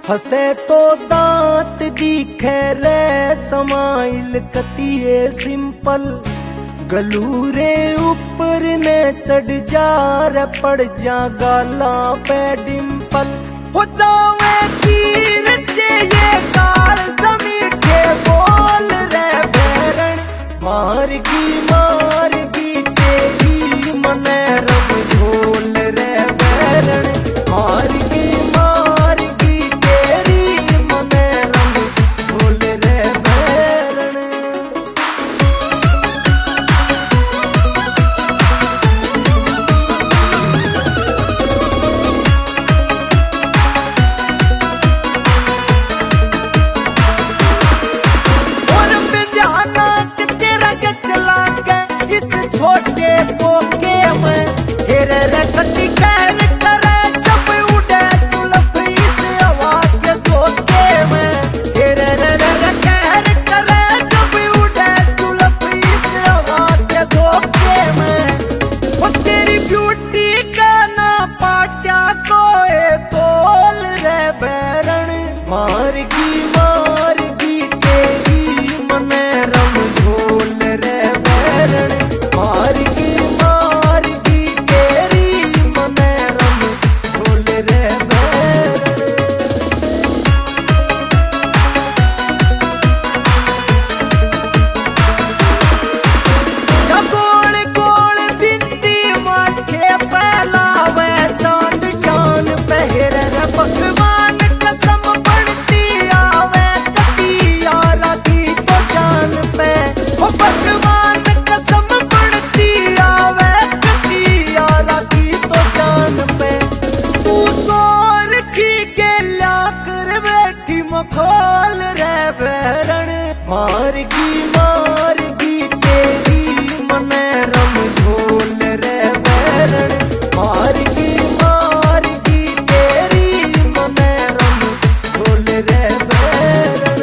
हसे तो दांत दिखे रे समाइल कतिये सिंपल गलूरे ऊपर ने चढ़ जा रे पड़ जा गाला पे डिंपल हो जावे तीर ते ये गाल जमीन के बोल रे बैरण मारगी तेरी मने रम झोल रे बैरण मारगी तेरी मने रम झोल रे बैरण। और बेजाना तेरा के चला के इस छोटे पोके में हेर रे कति कैर करे जब उड़े चुलप इस हवा के झोंके में हेर रे कैर करे जब उड़े चुलप इस हवा के झोंके में वो तेरी ब्यूटी का ना पाट्या कोई तोल रे बैरण मारगी तेरी मने रम झोल रे बैरण मारगी तेरी मने रम झोल रे बैरण। गोल गोल बिंदी माथे पहलावे चांद शान पहर रे पकवान कसम बढ़ती आवे कतिया राखी तो जान पे ओ पकवान कसम बढ़ती आवे कतिया राखी तो जान पे तू सोर की के ला कर बैठी मखोल रे बैरण मारगी तेरी मने रम झोल रे बैरण मारगी तेरी मने रम झोल रे बैरण।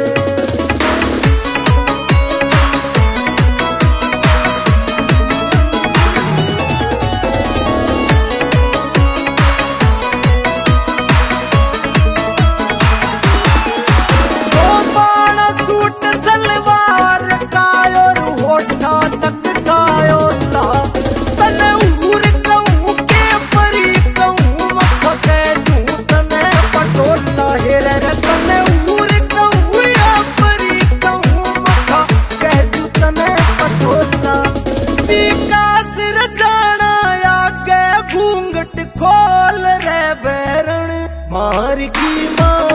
सूट सलवार कायो होठा तक कायो ला तने उर कहूं के परी कहूं मख के तू तने पटोला हेरे रे तने उर कहूं या परी कहूं मख के तू तने पटोला विकास रजाना आगे घूंघट खोल रे बैरण मारगी